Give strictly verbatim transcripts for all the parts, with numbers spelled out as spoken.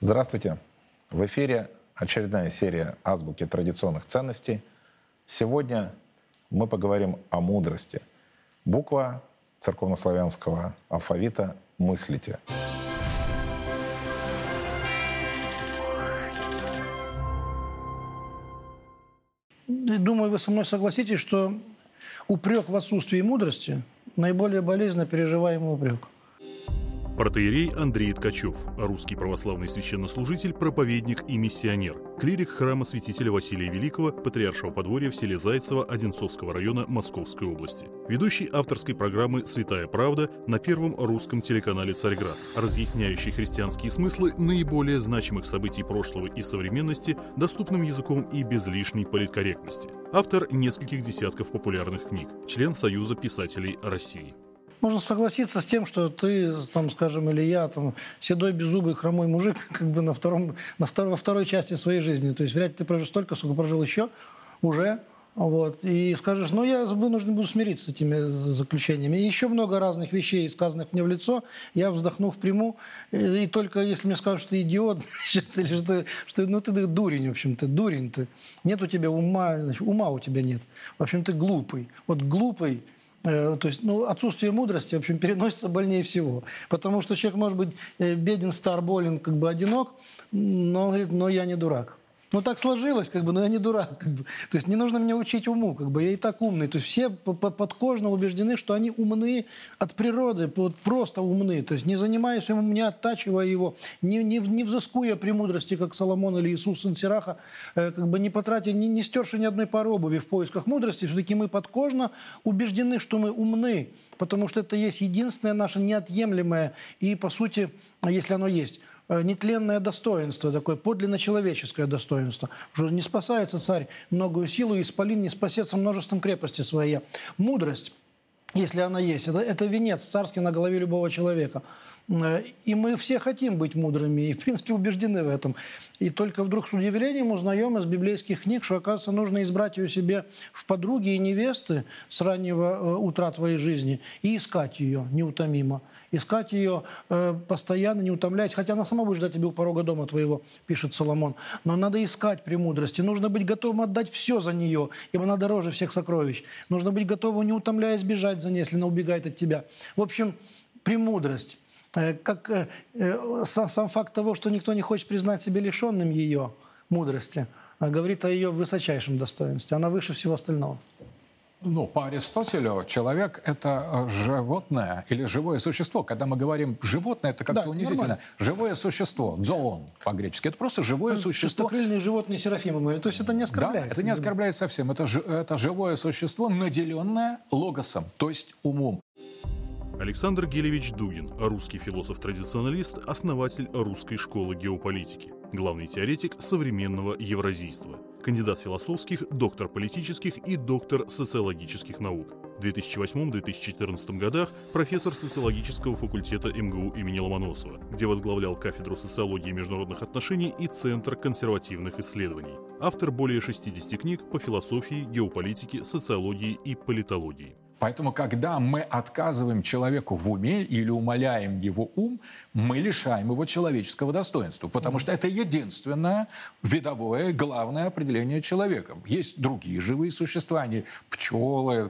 Здравствуйте. В эфире очередная серия «Азбуки традиционных ценностей». Сегодня мы поговорим о мудрости. Буква церковнославянского алфавита «мыслите». Думаю, вы со мной согласитесь, что упрек в отсутствии мудрости – наиболее болезненно переживаемый упрек. Протоиерей Андрей Ткачев, русский православный священнослужитель, проповедник и миссионер, клирик храма святителя Василия Великого, патриаршего подворья в селе Зайцево Одинцовского района Московской области. Ведущий авторской программы «Святая правда» на первом русском телеканале «Царьград», разъясняющий христианские смыслы наиболее значимых событий прошлого и современности доступным языком и без лишней политкорректности. Автор нескольких десятков популярных книг, член Союза писателей России. Можно согласиться с тем, что ты, там, скажем, или я, там, седой, беззубый, хромой мужик, как бы на втором, на второй, во второй части своей жизни. То есть вряд ли ты прожил столько, сколько прожил еще уже. Вот, и скажешь, ну, я вынужден буду смириться с этими заключениями. И еще много разных вещей, сказанных мне в лицо, я, вздохнув, приму. И, и только если мне скажут, что ты идиот, значит, или что, что ну, ты дурень, в общем, ты дурень, ты. Нет у тебя ума, значит, ума у тебя нет. В общем, ты глупый. Вот глупый. То есть, ну, отсутствие мудрости, в общем, переносится больнее всего. Потому что человек может быть беден, стар, болен, как бы одинок, но он говорит, но я не дурак. Ну, так сложилось, как бы, но я не дурак. Как бы. То есть не нужно мне учить уму, как бы, я и так умный. То есть все подкожно убеждены, что они умны от природы, вот просто умны. То есть не занимаясь умом, не оттачивая его, не, не, не взыскуя премудрости, как Соломон или Иисус, сын Сираха, э, как бы не потратя, не, не стерши ни одной пары обуви в поисках мудрости, все-таки мы подкожно убеждены, что мы умны, потому что это есть единственное наше неотъемлемое и, по сути, если оно есть, нетленное достоинство, такое подлинно человеческое достоинство. Что не спасается царь многою силу, и исполин не спасется множеством крепости своей. Мудрость, если она есть, это, это венец царский на голове любого человека. И мы все хотим быть мудрыми, и, в принципе, убеждены в этом. И только вдруг с удивлением узнаем из библейских книг, что, оказывается, нужно избрать ее себе в подруги и невесты с раннего утра твоей жизни и искать ее неутомимо. Искать ее э, постоянно, не утомляясь, хотя она сама будет ждать тебя у порога дома твоего, пишет Соломон. Но надо искать премудрости, нужно быть готовым отдать все за нее, ибо она дороже всех сокровищ. Нужно быть готовым, не утомляясь, бежать за ней, если она убегает от тебя. В общем, премудрость. Как э, э, сам, сам факт того, что никто не хочет признать себя лишенным ее мудрости, говорит о ее высочайшем достоинстве. Она выше всего остального. Ну, по Аристотелю человек – это животное или живое существо. Когда мы говорим «животное», это как-то да, унизительно. Нормально. Живое существо, зоон по-гречески, это просто живое это существо. Пустокрыльные животные Серафимовы, то есть это не оскорбляет. Да, это не оскорбляет совсем. Это, это живое существо, наделенное логосом, то есть умом. Александр Гелевич Дугин, русский философ-традиционалист, основатель русской школы геополитики, главный теоретик современного евразийства, кандидат философских, доктор политических и доктор социологических наук. В две тысячи восьмом — две тысячи четырнадцатом годах профессор социологического факультета эм гэ у имени Ломоносова, где возглавлял кафедру социологии и международных отношений и Центр консервативных исследований. Автор более шестидесяти книг по философии, геополитике, социологии и политологии. Поэтому, когда мы отказываем человеку в уме или умаляем его ум, мы лишаем его человеческого достоинства, потому что это единственное видовое, главное определение человека. Есть другие живые существа, они пчелы,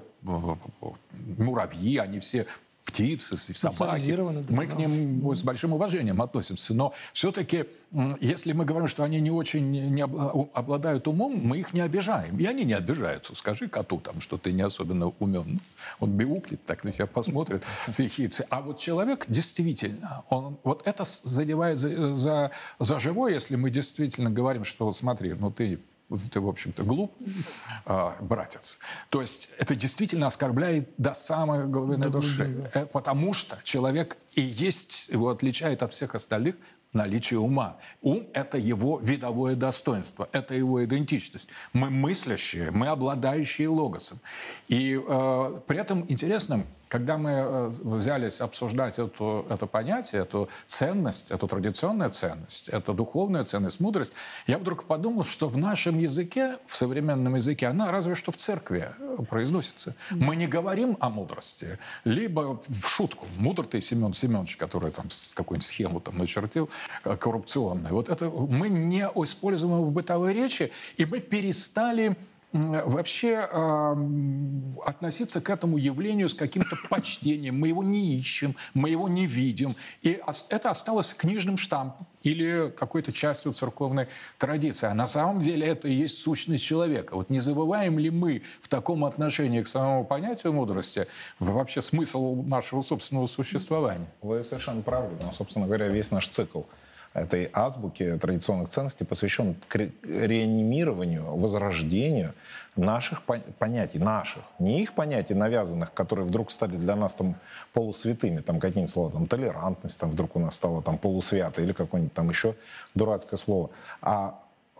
муравьи, они все... птицы, собаки. Мы к ним с большим уважением относимся. Но все-таки, если мы говорим, что они не очень не обладают умом, мы их не обижаем. И они не обижаются. Скажи коту, там, что ты не особенно умен. Он мяукнет, так на тебя посмотрит с ехидцей. А вот человек действительно, он, вот это задевает за, за, за живое, если мы действительно говорим, что вот смотри, ну ты... ты, в общем-то, глуп, э, братец. То есть это действительно оскорбляет до самой глубины души. Да. Потому что человек и есть, его отличает от всех остальных наличие ума. Ум – это его видовое достоинство, это его идентичность. Мы мыслящие, мы обладающие логосом. И э, при этом интересно, когда мы взялись обсуждать эту, это понятие, эту ценность, эту традиционную ценность, эту духовную ценность, мудрость, я вдруг подумал, что в нашем языке, в современном языке, она разве что в церкви произносится. Мы не говорим о мудрости, либо в шутку. Мудр ты, Семен Семенович, который там какую-нибудь схему там начертил, коррупционную. Вот это мы не используем его в бытовой речи, и мы перестали вообще э, относиться к этому явлению с каким-то почтением. Мы его не ищем, мы его не видим. И это осталось книжным штампом или какой-то частью церковной традиции. А на самом деле это и есть сущность человека. Вот не забываем ли мы в таком отношении к самому понятию мудрости вообще смысл нашего собственного существования? Вы совершенно правы. Но, собственно говоря, весь наш цикл этой азбуки традиционных ценностей посвящен реанимированию, возрождению наших понятий, наших, не их понятий навязанных, которые вдруг стали для нас там полусвятыми, там какие-нибудь слова, там толерантность, там вдруг у нас стала там полусвято или какое-нибудь там еще дурацкое слово, а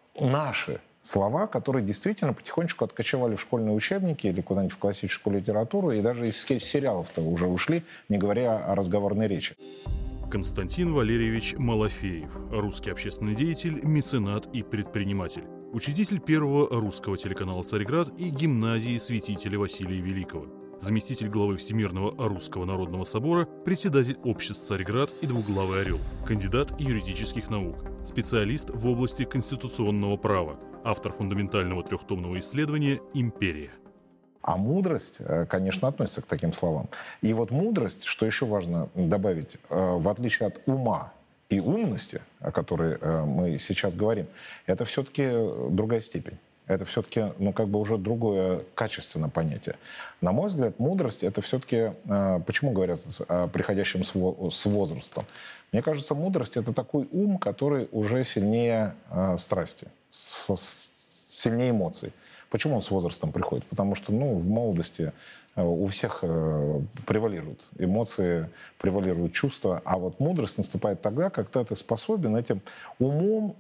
наши слова, которые действительно потихонечку откочевали в школьные учебники или куда-нибудь в классическую литературу, и даже из сериалов-то уже ушли, не говоря о разговорной речи. Константин Валерьевич Малафеев, русский общественный деятель, меценат и предприниматель. Учредитель первого русского телеканала «Царьград» и гимназии святителя Василия Великого. Заместитель главы Всемирного Русского Народного Собора, председатель обществ «Царьград» и «Двуглавый орел», кандидат юридических наук, специалист в области конституционного права, автор фундаментального трехтомного исследования «Империя». А мудрость, конечно, относится к таким словам. И вот мудрость, что еще важно добавить, в отличие от ума и умности, о которой мы сейчас говорим, это все-таки другая степень. Это все-таки, ну, как бы уже другое качественное понятие. На мой взгляд, мудрость — это все-таки... Почему говорят о приходящем с возрастом? Мне кажется, мудрость — это такой ум, который уже сильнее страсти, сильнее эмоций. Почему он с возрастом приходит? Потому что, ну, в молодости у всех э, превалируют эмоции, превалируют чувства, а вот мудрость наступает тогда, когда ты способен этим умом,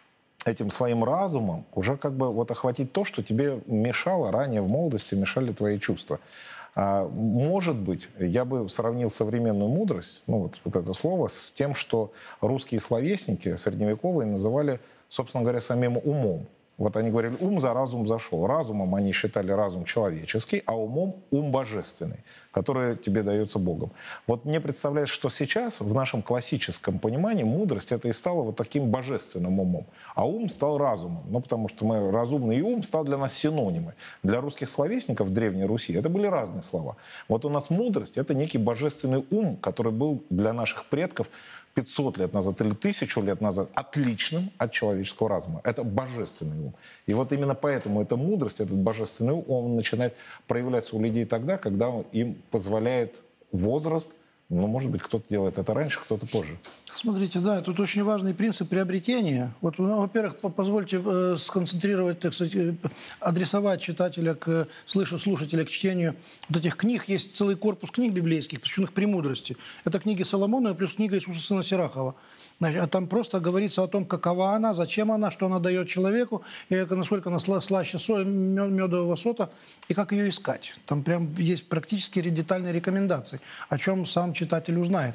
этим своим разумом уже как бы вот охватить то, что тебе мешало ранее в молодости, мешали твои чувства. А, может быть, я бы сравнил современную мудрость, ну вот, вот это слово, с тем, что русские словесники средневековые называли, собственно говоря, самим умом. Вот они говорили, ум за разум зашел. Разумом они считали разум человеческий, а умом ум божественный, который тебе дается Богом. Вот мне представляется, что сейчас в нашем классическом понимании мудрость это и стала вот таким божественным умом. А ум стал разумом. Ну, потому что мы, разумный и ум стал для нас синонимы. Для русских словесников в Древней Руси это были разные слова. Вот у нас мудрость это некий божественный ум, который был для наших предков пятьсот лет назад или тысячу лет назад отличным от человеческого разума. Это божественный ум. И вот именно поэтому эта мудрость, этот божественный ум, он начинает проявляться у людей тогда, когда им позволяет возраст. Ну, может быть, кто-то делает это раньше, кто-то позже. Смотрите, да, тут очень важный принцип приобретения. Вот, ну, во-первых, позвольте э, сконцентрировать, так сказать, адресовать читателя, к, слышу, слушателя к чтению вот этих книг. Есть целый корпус книг библейских, посвященных премудрости. Это книги Соломона плюс книга Иисуса сына Сирахова. Значит, там просто говорится о том, какова она, зачем она, что она дает человеку, и насколько она слаще медового сота, и как ее искать. Там прям есть практически детальные рекомендации, о чем сам читатель узнает.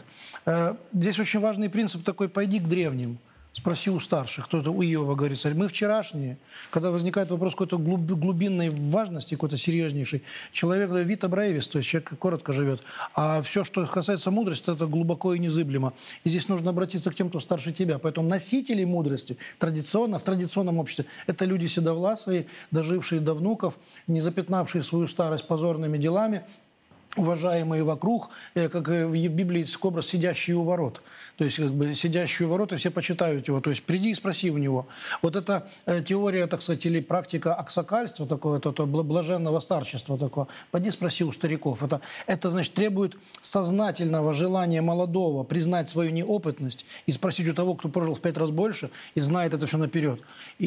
Здесь очень важный принцип такой: пойди к древним, спроси у старших, кто-то у Иова говорится. Мы вчерашние, когда возникает вопрос какой-то глубинной важности, какой-то серьезнейший, человек вита браевис, то есть человек коротко живет. А все, что касается мудрости, это глубоко и незыблемо. И здесь нужно обратиться к тем, кто старше тебя. Поэтому носители мудрости традиционно, в традиционном обществе, это люди седовласые, дожившие до внуков, не запятнавшие свою старость позорными делами, уважаемые вокруг, как в Библии образ сидящий у ворот. То есть как бы сидящий у ворот, и все почитают его. То есть приди и спроси у него. Вот эта э, теория, так сказать, или практика аксакальства, такое, то, то блаженного старчества такое, пойди спроси у стариков. Это, это, значит, требует сознательного желания молодого признать свою неопытность и спросить у того, кто прожил в пять раз больше и знает это все наперед.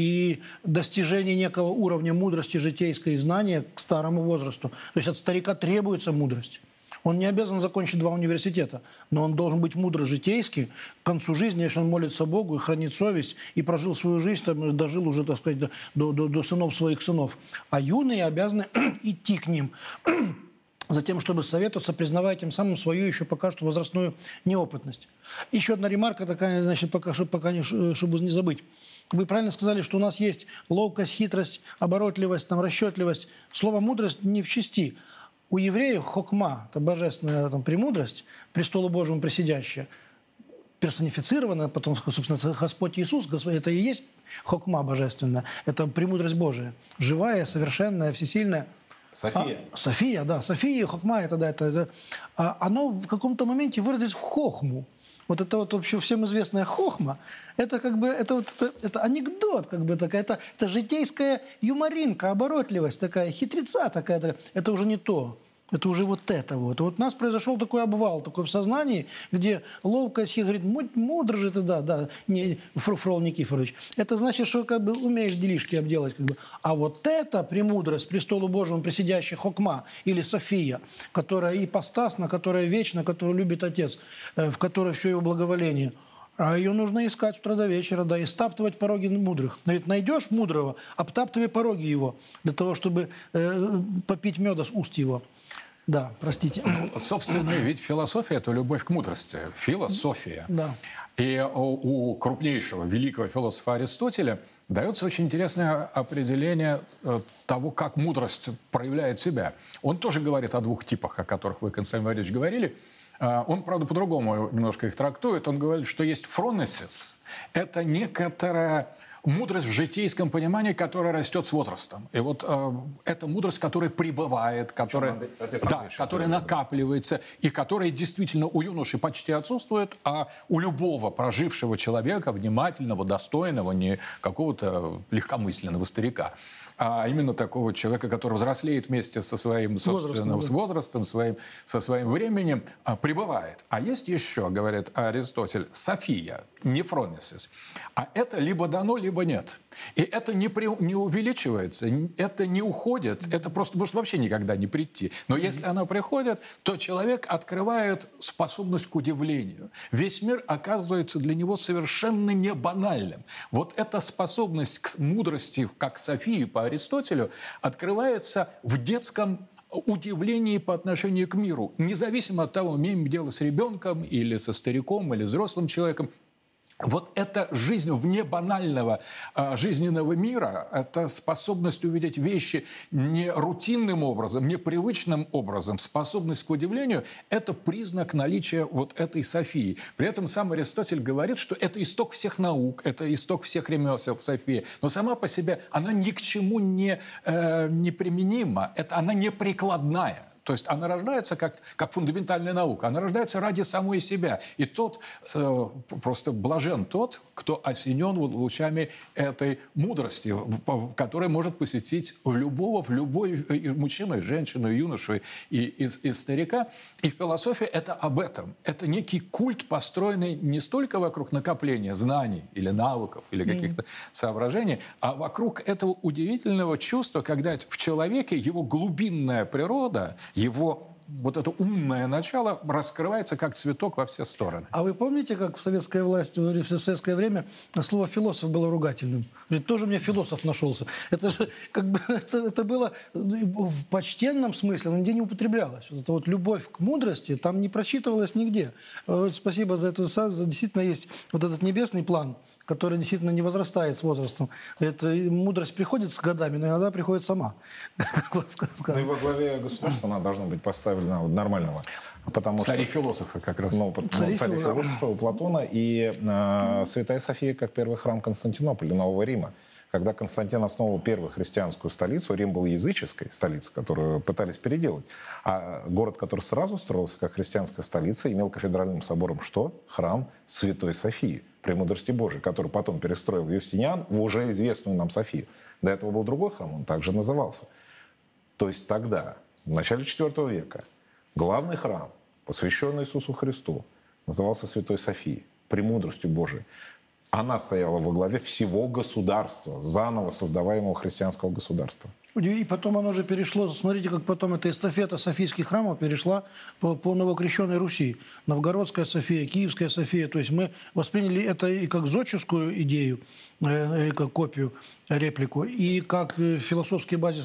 И достижение некого уровня мудрости житейской и знания к старому возрасту. То есть от старика требуется мудрость. Он не обязан закончить два университета, но он должен быть мудро житейски к концу жизни, если он молится Богу и хранит совесть, и прожил свою жизнь, там, дожил уже, так сказать, до, до, до сынов своих сынов. А юные обязаны идти к ним. за тем, чтобы советоваться, признавая тем самым свою еще пока что возрастную неопытность. Еще одна ремарка такая, значит, пока, пока не, чтобы не забыть. Вы правильно сказали, что у нас есть ловкость, хитрость, оборотливость, там, расчетливость. Слово «мудрость» не в чести. У евреев хокма, это божественная там, премудрость, престолу Божьему присидящая, персонифицирована, потом, собственно, Господь Иисус, Господь, это и есть хокма божественная, это премудрость Божия, живая, совершенная, всесильная. София. А, София, да, София, хокма, это, да, это, это а, оно в каком-то моменте выразилось в хохму. Вот это вот вообще всем известная хохма, это как бы, это вот, это, это анекдот, как бы такая, это, это житейская юморинка, оборотливость такая, хитреца такая, это уже не то. Это уже вот это вот. Вот у нас произошел такой обвал, такой в сознании, где ловкость, говорит, мудро же ты, да, да, не, Фрол Никифорович. Это значит, что как бы умеешь делишки обделать. Как бы. А вот это премудрость престолу Божьему присидящая хокма или София, которая ипостасна, которая вечна, которую любит Отец, в которой все его благоволение. А ее нужно искать с утра до вечера, да, и стаптывать пороги мудрых. Ведь найдешь мудрого, обтаптывай пороги его, для того, чтобы э, попить меда с уст его. Да, простите. Собственно, ведь философия – это любовь к мудрости. Философия. Да. И у, у крупнейшего великого философа Аристотеля дается очень интересное определение того, как мудрость проявляет себя. Он тоже говорит о двух типах, о которых вы, Константин Валерьевич, говорили. Он, правда, по-другому немножко их трактует. Он говорит, что есть фронесис. Это некоторая мудрость в житейском понимании, которая растет с возрастом. И вот э, это мудрость, которая пребывает, которая, да, которая накапливается, и которая действительно у юноши почти отсутствует, а у любого прожившего человека, внимательного, достойного, не какого-то легкомысленного старика, а именно такого человека, который взрослеет вместе со своим собственным возрастом, с возрастом, своим, со своим временем, а, пребывает. А есть еще, говорит Аристотель, София, не фронесис. А это либо дано, либо нет. И это не, при, не увеличивается, это не уходит, это просто может вообще никогда не прийти. Но если оно приходит, то человек открывает способность к удивлению. Весь мир оказывается для него совершенно не банальным. Вот эта способность к мудрости, как Софии по Аристотелю, открывается в детском удивлении по отношению к миру. Независимо от того, имеем мы дело с ребенком или со стариком, или взрослым человеком. Вот эта жизнь вне банального а, жизненного мира, эта способность увидеть вещи не рутинным образом, не привычным образом, способность к удивлению – это признак наличия вот этой Софии. При этом сам Аристотель говорит, что это исток всех наук, это исток всех ремесел София. Но сама по себе она ни к чему не, э, не применима, это, она не прикладная. То есть она рождается как, как фундаментальная наука, она рождается ради самой себя. И тот, э, просто блажен тот, кто осенен лучами этой мудрости, которая может посетить любого, в любой мужчину, и женщину, и юношу, и, и, и старика. И философия – это об этом. Это некий культ, построенный не столько вокруг накопления знаний или навыков, или каких-то mm. соображений, а вокруг этого удивительного чувства, когда в человеке его глубинная природа, его вот это умное начало раскрывается как цветок во все стороны. А вы помните, как в советской власти, в советское время слово «философ» было ругательным? Ведь тоже мне философ нашелся. Это же как бы это, это было в почтенном смысле, но нигде не употреблялось. Вот эта вот любовь к мудрости там не просчитывалась нигде. Вот спасибо за эту. Действительно есть вот этот небесный план, который действительно не возрастает с возрастом. Это мудрость приходит с годами, но иногда приходит сама. Ну и во главе государства она должна быть поставлена нормального. Потому цари-философы как раз. Ну, цари-философы у Платона и э, Святая София как первый храм Константинополя, Нового Рима. Когда Константин основал первую христианскую столицу, Рим был языческой столицей, которую пытались переделать. А город, который сразу строился как христианская столица, имел кафедральным собором что? Храм Святой Софии, премудрости Божией, который потом перестроил Юстиниан в уже известную нам Софию. До этого был другой храм, он также назывался. То есть тогда, в начале четвёртого века, главный храм, посвященный Иисусу Христу, назывался Святой Софией, премудростью Божией. Она стояла во главе всего государства, заново создаваемого христианского государства. И потом оно же перешло, смотрите, как потом эта эстафета софийских храмов перешла по, по новокрещенной Руси. Новгородская София, Киевская София. То есть мы восприняли это и как зодческую идею, э, как копию, реплику, и как философский базис.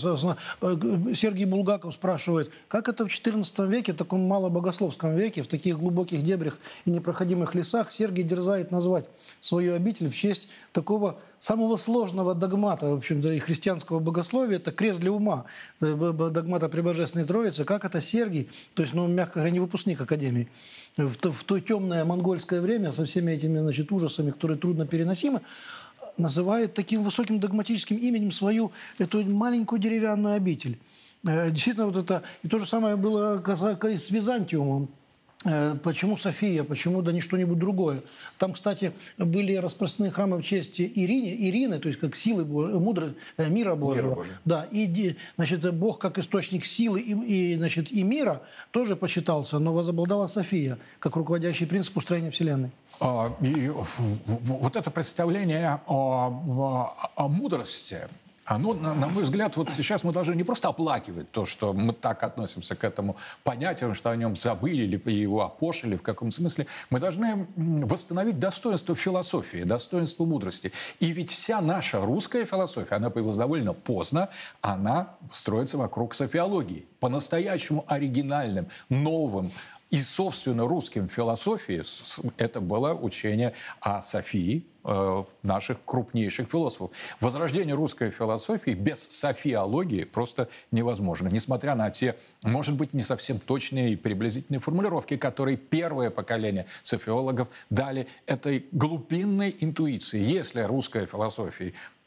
Сергей Булгаков спрашивает, как это в четырнадцатом веке, в таком малобогословском веке, в таких глубоких дебрях и непроходимых лесах, Сергий дерзает назвать свою обитель в честь такого самого сложного догмата, в общем-то, и христианского богословия, это крест для ума, догмата Пребожественной Троицы. Как это Сергий, то есть, ну, мягко говоря, не выпускник Академии, в то, в то темное монгольское время со всеми этими, значит, ужасами, которые трудно переносимы, называет таким высоким догматическим именем свою эту маленькую деревянную обитель. Действительно, вот это... И то же самое было с Византиумом. Почему София, почему да не что-нибудь другое? Там, кстати, были распространены храмы в честь Ирине, Ирины, то есть как силы мудры, мира Божьего. Мира Божьего. Да, и, значит, Бог как источник силы и, и, значит, и мира тоже почитался, но возобладала София, как руководящий принцип устроения Вселенной. А, и, вот это представление о, о, о мудрости, оно, на, на мой взгляд, вот сейчас мы должны не просто оплакивать то, что мы так относимся к этому понятию, что о нем забыли или его опошили в каком смысле. Мы должны восстановить достоинство философии, достоинство мудрости. И ведь вся наша русская философия, она появилась довольно поздно, она строится вокруг софиологии. По-настоящему оригинальным, новым и, собственно, русским философии это было учение о Софии, наших крупнейших философов. Возрождение русской философии без софиологии просто невозможно. Несмотря на те, может быть, не совсем точные и приблизительные формулировки, которые первое поколение софиологов дали этой глубинной интуиции. Если русская философия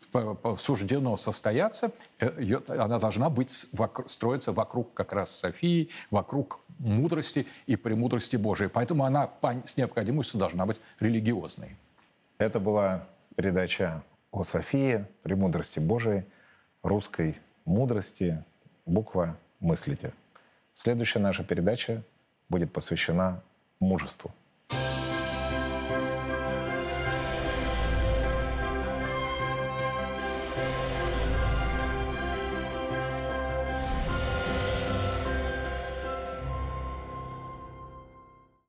суждено состояться, она должна быть, строиться вокруг как раз Софии, вокруг мудрости и премудрости Божией. Поэтому она с необходимостью должна быть религиозной. Это была передача о Софии, премудрости Божией, русской мудрости, буква «Мыслите». Следующая наша передача будет посвящена мужеству.